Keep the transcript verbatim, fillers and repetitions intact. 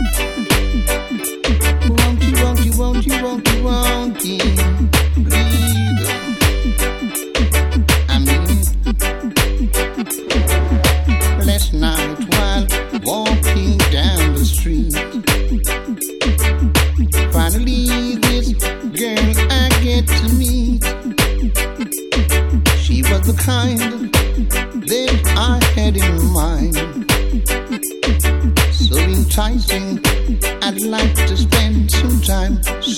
Won't you, won't you, won't you, won't you, won't you, breathe? I mean it. Last night while walking down the street, finally this girl I get to meet. She was the kind that I had in mind, so enticing, I'd like to spend some time